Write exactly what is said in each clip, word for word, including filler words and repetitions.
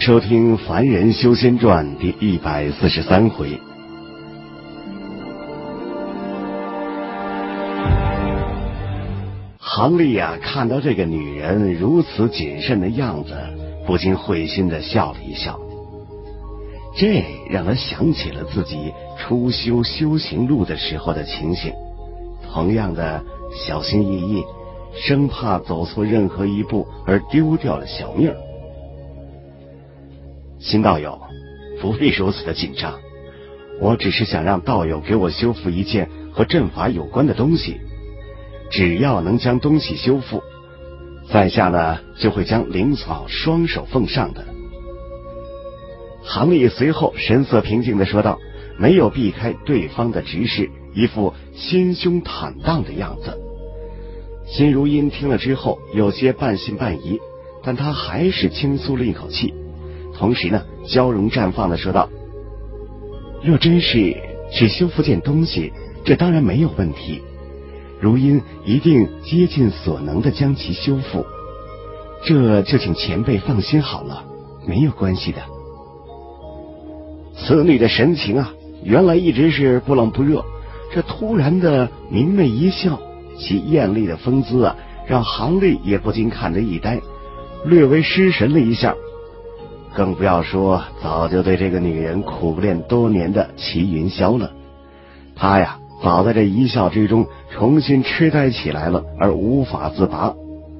收听《凡人修仙传》第一百四十三回。韩立啊，看到这个女人如此谨慎的样子，不禁会心的笑了一笑。这让他想起了自己初修修行路的时候的情形，同样的小心翼翼，生怕走错任何一步而丢掉了小命。新道友，不必如此的紧张，我只是想让道友给我修复一件和阵法有关的东西，只要能将东西修复，在下呢就会将灵草双手奉上的。韩立随后神色平静地说道，没有避开对方的直视，一副心胸坦荡的样子。辛如音听了之后有些半信半疑，但他还是轻松了一口气，同时呢笑容绽放地说道，若真是只修复件东西，这当然没有问题，如音一定竭尽所能地将其修复，这就请前辈放心好了，没有关系的。此女的神情啊，原来一直是不冷不热，这突然的明媚一笑，其艳丽的风姿啊，让韩立也不禁看得一呆，略微失神了一下。更不要说早就对这个女人苦练多年的齐云霄了，他呀早在这一笑之中重新痴呆起来了，而无法自拔。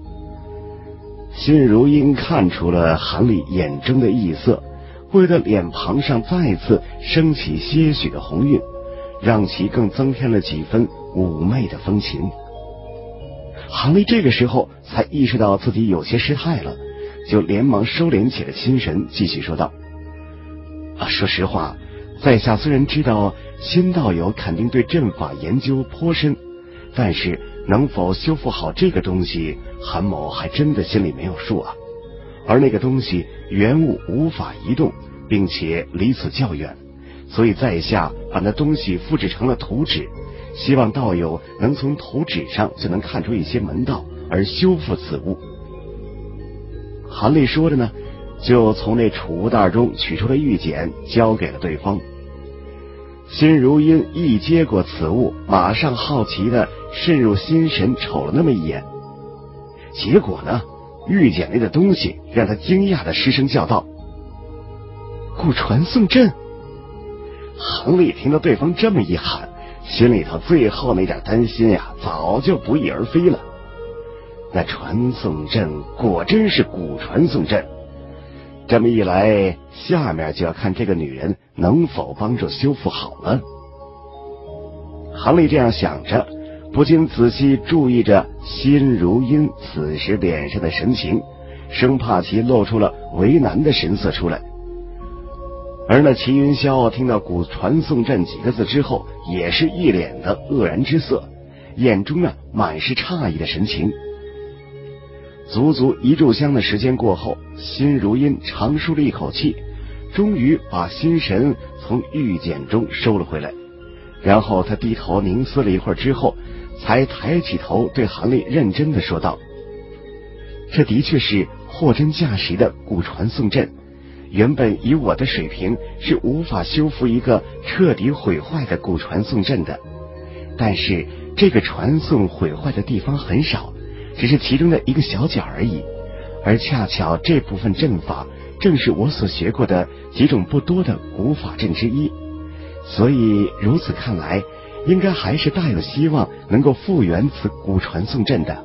辛如英看出了韩立眼中的异色，为了脸庞上再次升起些许的红晕，让其更增添了几分妩媚的风情。韩立这个时候才意识到自己有些失态了，就连忙收敛起了心神，继续说道，啊，说实话，在下虽然知道新道友肯定对阵法研究颇深，但是能否修复好这个东西，韩某还真的心里没有数啊。而那个东西原物无法移动，并且离此较远，所以在下把那东西复制成了图纸，希望道友能从图纸上就能看出一些门道，而修复此物。韩立说着呢，就从那储物袋中取出了玉简，交给了对方。辛如音一接过此物，马上好奇的渗入心神瞅了那么一眼，结果呢，玉简内的东西让他惊讶的失声叫道，古传送阵。韩立听到对方这么一喊，心里头最后那点担心呀，早就不翼而飞了。那传送阵果真是古传送阵，这么一来，下面就要看这个女人能否帮助修复好了。韩立这样想着，不禁仔细注意着辛如音此时脸上的神情，生怕其露出了为难的神色出来。而那齐云霄听到古传送阵几个字之后，也是一脸的愕然之色，眼中呢满是诧异的神情。足足一炷香的时间过后，辛如音长舒了一口气，终于把心神从玉简中收了回来。然后他低头凝思了一会儿之后，才抬起头对韩立认真的说道，这的确是货真价实的古传送阵，原本以我的水平是无法修复一个彻底毁坏的古传送阵的，但是这个传送毁坏的地方很少，只是其中的一个小角而已，而恰巧这部分阵法正是我所学过的几种不多的古法阵之一，所以如此看来，应该还是大有希望能够复原此古传送阵的。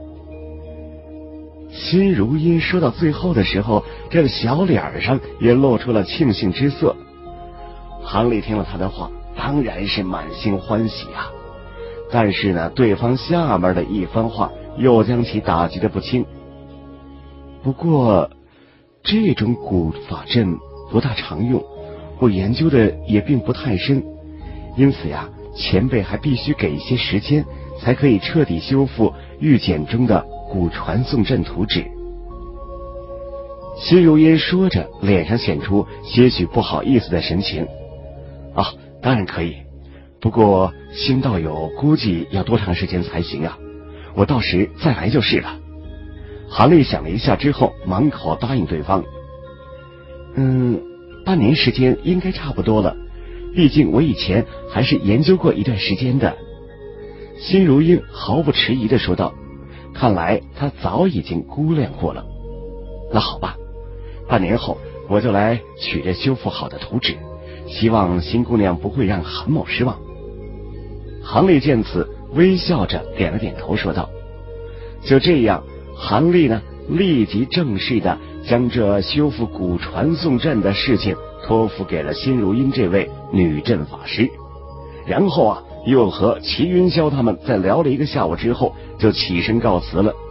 辛如音说到最后的时候，这个小脸上也露出了庆幸之色。韩立听了他的话，当然是满心欢喜啊，但是呢，对方下面的一番话又将其打击得不轻。不过这种古法阵不大常用，我研究的也并不太深，因此呀，前辈还必须给一些时间，才可以彻底修复玉简中的古传送阵图纸。辛如音说着，脸上显出些许不好意思的神情。啊，当然可以，不过新道友估计要多长时间才行啊？我到时再来就是了。韩立想了一下之后，满口答应对方。 嗯，半年时间应该差不多了，毕竟我以前还是研究过一段时间的。辛如英毫不迟疑地说道，看来他早已经估量过了。那好吧，半年后我就来取这修复好的图纸，希望新姑娘不会让韩某失望。韩丽见此，微笑着点了点头说道。就这样，韩丽呢立即正式的将这修复古传送阵的事情托付给了辛如英这位女阵法师，然后啊又和齐云霄他们在聊了一个下午之后，就起身告辞了。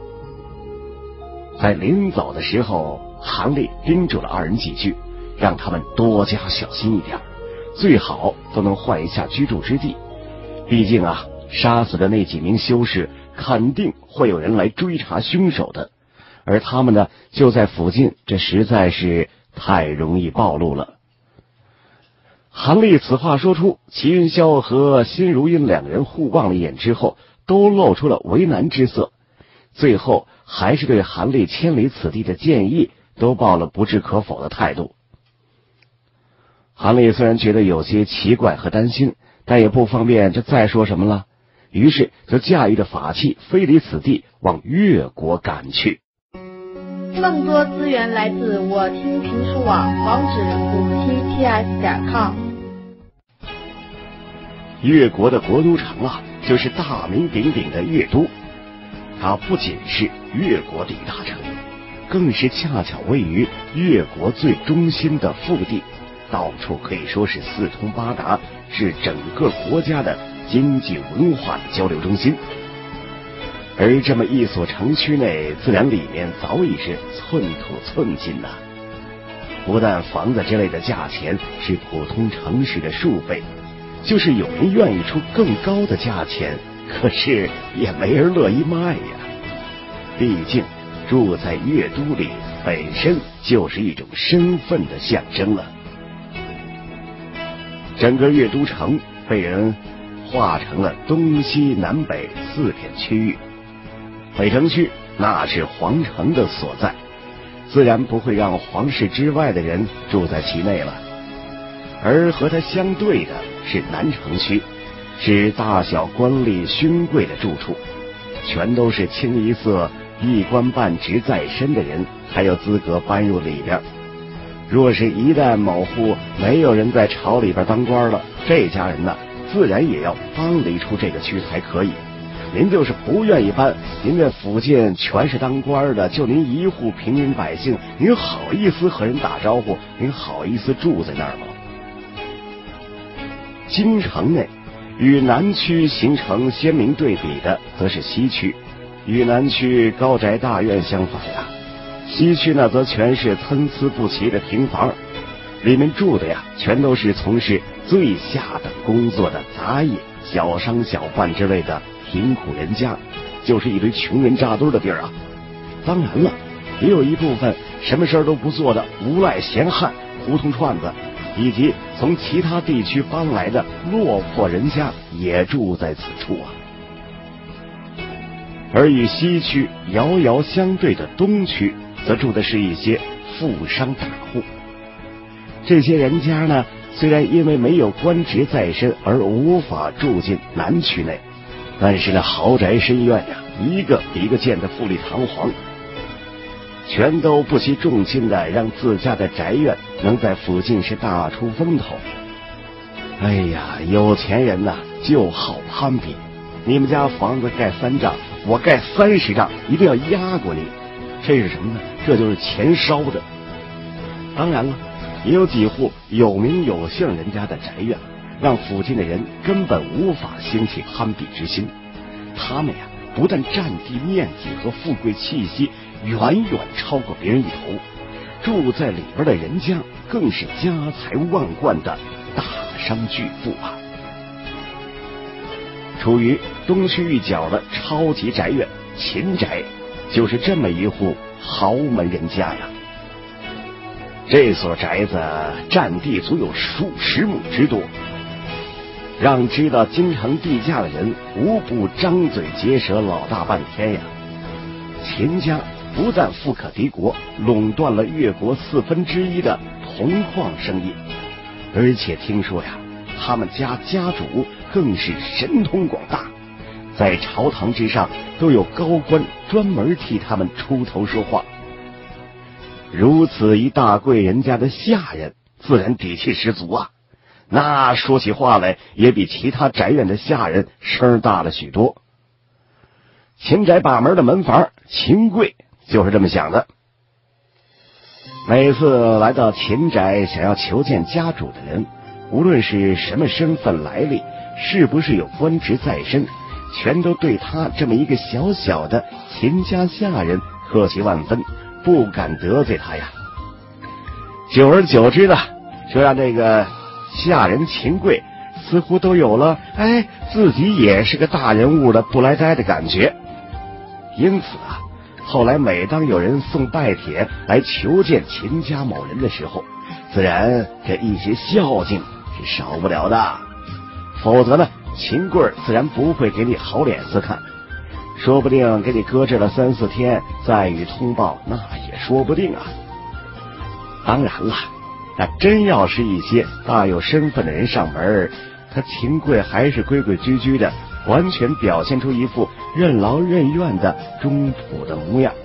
在临走的时候，韩丽叮嘱了二人几句，让他们多加小心一点，最好都能换一下居住之地。毕竟啊，杀死的那几名修士肯定会有人来追查凶手的，而他们呢就在附近，这实在是太容易暴露了。韩丽此话说出，齐云霄和辛如英两人互望了一眼之后，都露出了为难之色，最后还是对韩丽千里此地的建议都抱了不置可否的态度。韩丽虽然觉得有些奇怪和担心，但也不方便这再说什么了，于是就驾驭着法器飞离此地，往越国赶去。 更多资源来自我听评书网，网址五 t t s 点 com。 越国的国都城啊，就是大名鼎鼎的越都。它不仅是越国的一大城，更是恰巧位于越国最中心的腹地，到处可以说是四通八达，是整个国家的经济文化的交流中心。而这么一所城区内，自然里面早已是寸土寸金呐、啊。不但房子之类的价钱是普通城市的数倍，就是有人愿意出更高的价钱，可是也没人乐意卖呀。毕竟住在越都里本身就是一种身份的象征了。整个越都城被人划成了东西南北四片区域，北城区那是皇城的所在，自然不会让皇室之外的人住在其内了。而和它相对的是南城区，是大小官吏勋贵的住处，全都是清一色一官半职在身的人才有资格搬入里边。若是一旦某户没有人在朝里边当官了，这家人呢自然也要搬离出这个区才可以。您就是不愿意搬，您这附近全是当官的，就您一户平民百姓，您好意思和人打招呼？您好意思住在那儿吗？京城内与南区形成鲜明对比的则是西区，与南区高宅大院相反呀，西区呢则全是参差不齐的平房，里面住的呀全都是从事最下等工作的杂役、小商小贩之类的贫苦人家，就是一堆穷人扎堆的地儿啊。当然了，也有一部分什么事儿都不做的无赖闲汉、胡同串子，以及从其他地区搬来的落魄人家也住在此处啊。而与西区遥遥相对的东区，则住的是一些富商大户。这些人家呢，虽然因为没有官职在身而无法住进南区内，但是呢，豪宅深院呀，一个比一个建得富丽堂皇，全都不惜重金的让自家的宅院能在附近是大出风头。哎呀，有钱人呐就好攀比，你们家房子盖三丈，我盖三十丈，一定要压过你。这是什么呢？这就是钱烧的。当然了，也有几户有名有姓人家的宅院，让附近的人根本无法兴起攀比之心。他们呀，不但占地面积和富贵气息远远超过别人一头，住在里边的人家更是家财万贯的大商巨富啊。处于东区一角的超级宅院秦宅，就是这么一户豪门人家呀。这所宅子占地足有数十亩之多，让知道京城地价的人无不张嘴结舌老大半天呀。秦家不但富可敌国，垄断了越国四分之一的铜矿生意，而且听说呀，他们家家主更是神通广大，在朝堂之上都有高官专门替他们出头说话。如此一大贵人家的下人，自然底气十足啊，那说起话来也比其他宅院的下人声大了许多。秦宅把门的门房秦贵就是这么想的。每次来到秦宅想要求见家主的人，无论是什么身份来历，是不是有官职在身，全都对他这么一个小小的秦家下人客气万分，不敢得罪他呀。久而久之呢，就让这个下人秦贵似乎都有了哎，自己也是个大人物的不来呆的感觉。因此啊，后来每当有人送拜帖来求见秦家某人的时候，自然这一些孝敬是少不了的，否则呢，秦贵自然不会给你好脸色看，说不定给你搁置了三四天再予通报，那也说不定啊。当然了，那真要是一些大有身份的人上门，他秦贵还是规规矩矩的，完全表现出一副任劳任怨的中土的模样。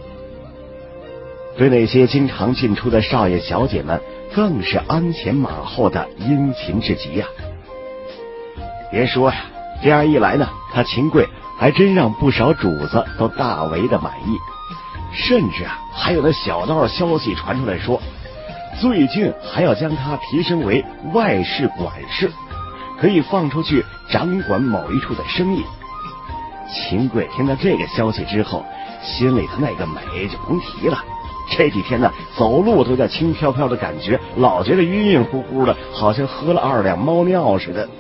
对那些经常进出的少爷小姐们，更是鞍前马后的殷勤至极呀。别说呀，这样一来呢，他秦贵还真让不少主子都大为的满意，甚至啊，还有那小道消息传出来说，最近还要将他提升为外事管事，可以放出去掌管某一处的生意。秦贵听到这个消息之后，心里的那个美就甭提了，这几天呢，走路都叫轻飘飘的感觉，老觉得晕晕乎乎的，好像喝了二两猫尿似的。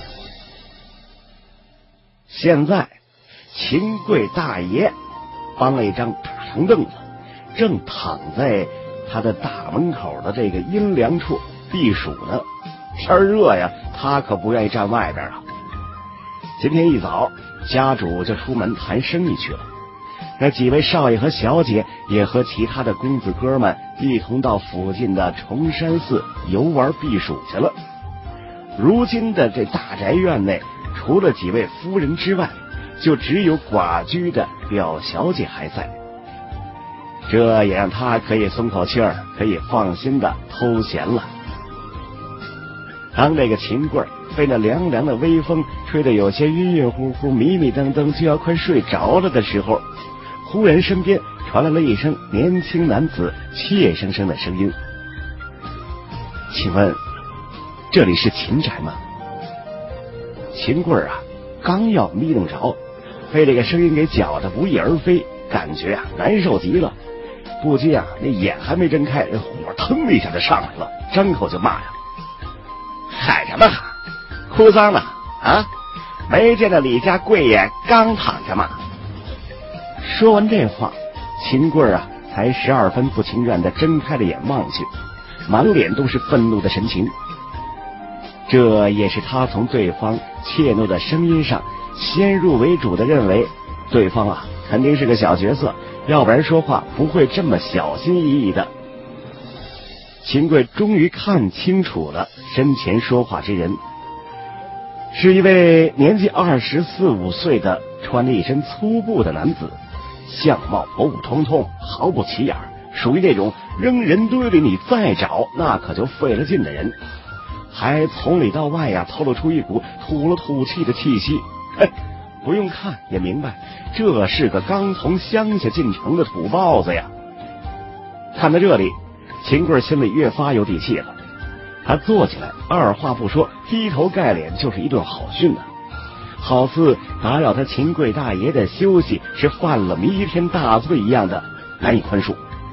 现在秦贵大爷搬了一张大长凳子，正躺在他的大门口的这个阴凉处避暑呢。天热呀，他可不愿意站外边啊。今天一早，家主就出门谈生意去了，那几位少爷和小姐也和其他的公子哥们一同到附近的崇山寺游玩避暑去了。如今的这大宅院内，除了几位夫人之外，就只有寡居的表小姐还在，这也让他可以松口气儿，可以放心的偷闲了。当这个秦贵被那凉凉的微风吹得有些晕晕乎乎、迷迷瞪瞪，就要快睡着了的时候，忽然身边传来了一声年轻男子怯生生的声音：“请问这里是秦宅吗？”秦贵啊，刚要眯瞪着，被这个声音给搅得不翼而飞，感觉啊难受极了。不禁啊，那眼还没睁开，这火腾的一下就上来了，张口就骂呀：“喊什么喊？哭丧呢？啊，没见到李家贵爷刚躺下吗？”说完这话，秦贵啊才十二分不情愿的睁开了眼望去，满脸都是愤怒的神情。这也是他从对方怯懦的声音上先入为主的认为对方啊肯定是个小角色，要不然说话不会这么小心翼翼的。秦贵终于看清楚了身前说话之人，是一位年纪二十四五岁的穿着一身粗布的男子，相貌普普通通，毫不起眼，属于那种扔人堆里你再找那可就费了劲的人，还从里到外呀透露出一股吐了吐气的气息。嘿，不用看也明白，这是个刚从乡下进城的土包子呀。看到这里，秦贵心里越发有底气了，他坐起来，二话不说，劈头盖脸就是一顿好训呢，好似打扰他秦贵大爷的休息是犯了弥天大罪一样的难以宽恕。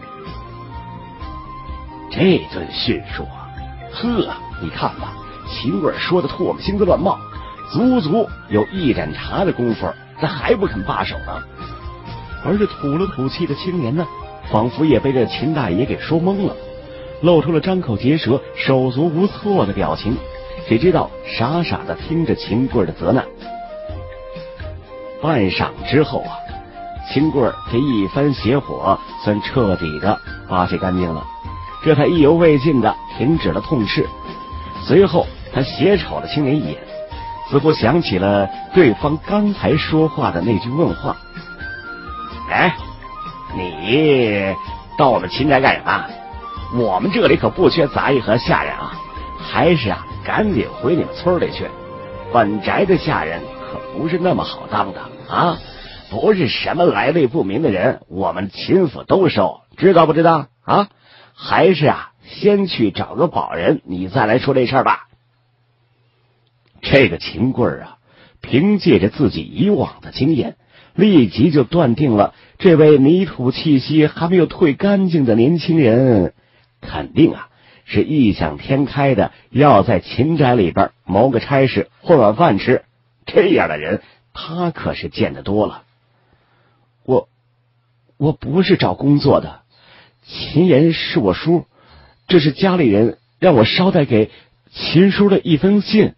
这顿训说，呵，你看吧，秦贵说的唾沫星子乱冒，足足有一盏茶的功夫，这还不肯罢手呢。而这吐了吐气的青年呢，仿佛也被这秦大爷给说懵了，露出了张口结舌、手足无措的表情，只知道傻傻的听着秦贵的责难。半晌之后啊， 秦贵这一番邪火算彻底的发泄干净了，这才意犹未尽的停止了痛斥。随后他斜瞅了青年一眼，似乎想起了对方刚才说话的那句问话：哎，你到我们秦宅干什么？我们这里可不缺杂役和下人啊，还是啊赶紧回你们村里去，本宅的下人可不是那么好当的啊，不是什么来历不明的人我们秦府都收，知道不知道啊？还是啊先去找个保人，你再来说这事儿吧。这个秦贵啊，凭借着自己以往的经验，立即就断定了这位泥土气息还没有退干净的年轻人肯定啊是异想天开的，要在秦宅里边谋个差事混碗饭吃。这样的人他可是见得多了。我我不是找工作的，秦岩是我叔，这是家里人让我捎带给秦叔的一封信。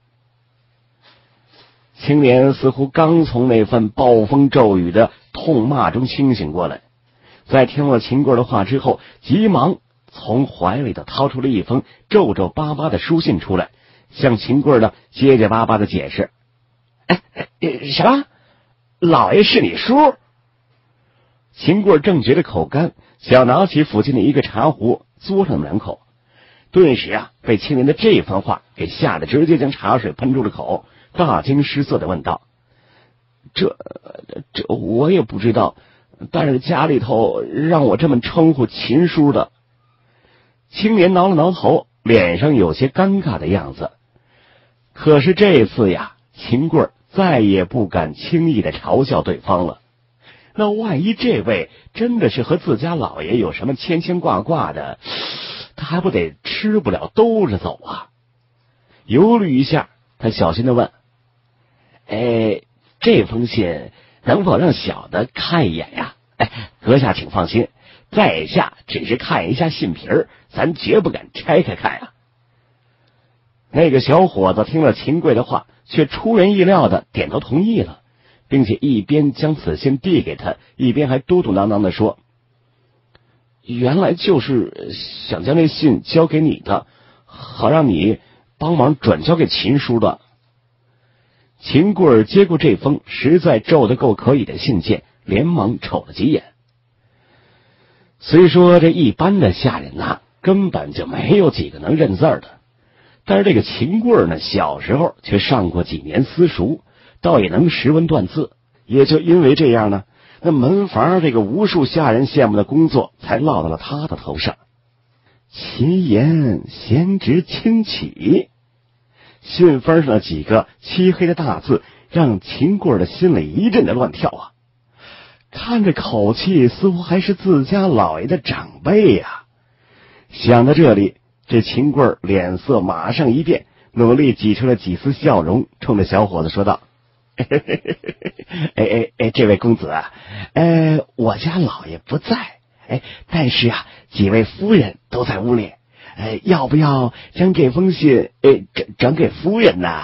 青年似乎刚从那份暴风骤雨的痛骂中清醒过来，在听了秦贵的话之后，急忙从怀里头掏出了一封皱皱巴巴的书信出来，向秦贵呢结结巴巴的解释：哎，什么？老爷是你叔？秦贵正觉得口干，想拿起附近的一个茶壶嘬上两口，顿时啊被青年的这番话给吓得直接将茶水喷出了口，大惊失色的问道：这这我也不知道，但是家里头让我这么称呼秦叔的。青年挠了挠头，脸上有些尴尬的样子。可是这次呀，秦贵再也不敢轻易的嘲笑对方了。那万一这位真的是和自家老爷有什么牵牵挂挂的，他还不得吃不了兜着走啊？犹豫一下，他小心的问：哎，这封信能否让小的看一眼呀？哎，阁下请放心，在下只是看一下信皮儿，咱绝不敢拆开看呀。那个小伙子听了秦贵的话，却出人意料的点头同意了，并且一边将此信递给他，一边还嘟嘟囔囔的说：原来就是想将那信交给你的，好让你帮忙转交给秦叔的。秦贵接过这封实在皱得够可以的信件，连忙瞅了几眼。虽说这一般的下人呐、啊，根本就没有几个能认字儿的，但是这个秦贵呢，小时候却上过几年私塾，倒也能识文断字。也就因为这样呢，那门房这个无数下人羡慕的工作才落到了他的头上。秦岩贤侄亲启，信封上的几个漆黑的大字让秦贵的心里一阵的乱跳啊！看着口气似乎还是自家老爷的长辈呀、啊。想到这里，这秦贵脸色马上一变，努力挤出了几丝笑容，冲着小伙子说道：哎哎哎，这位公子啊，呃，我家老爷不在，哎，但是啊，几位夫人都在屋里，呃，要不要将这封信呃转转给夫人呢？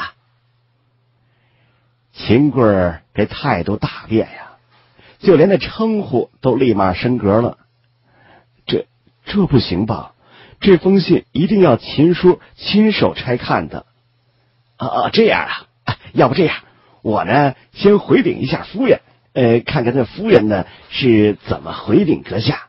秦贵儿这态度大变呀，就连那称呼都立马升格了。这这不行吧？这封信一定要秦叔亲手拆看的。啊啊，这样啊，啊要不这样，我呢先回禀一下夫人，呃，看看那夫人呢是怎么回禀阁下。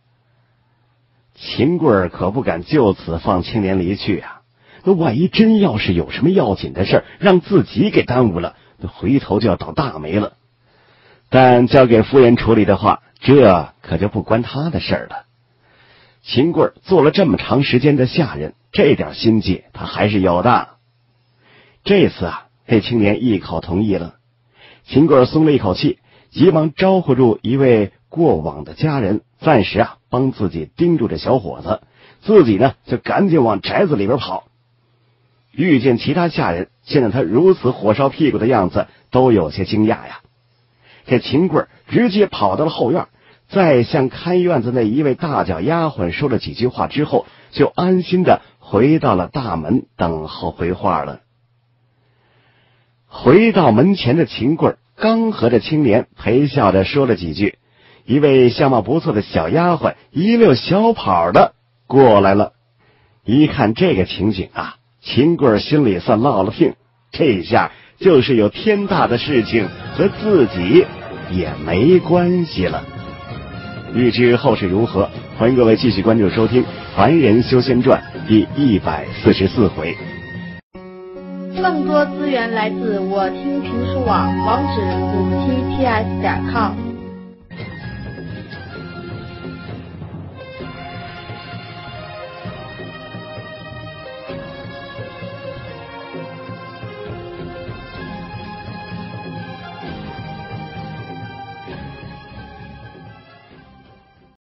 秦贵儿可不敢就此放青年离去啊，那万一真要是有什么要紧的事儿，让自己给耽误了，那回头就要倒大霉了。但交给夫人处理的话，这可就不关他的事儿了。秦贵儿做了这么长时间的下人，这点心计他还是有的。这次啊，这青年一口同意了。秦贵儿松了一口气，急忙招呼住一位过往的家人，暂时啊帮自己盯住这小伙子，自己呢就赶紧往宅子里边跑。遇见其他下人见到他如此火烧屁股的样子，都有些惊讶呀。这秦贵儿直接跑到了后院，再向看院子那一位大脚丫鬟说了几句话之后，就安心的回到了大门等候回话了。回到门前的秦贵儿刚和这青年陪笑着说了几句，一位相貌不错的小丫鬟一溜小跑的过来了。一看这个情景啊，秦贵心里算落了听，这下就是有天大的事情和自己也没关系了。欲知后事如何，欢迎各位继续关注收听《凡人修仙传》第一百四十四回。 更多资源来自我听评书网，网址五七 T S 点 com。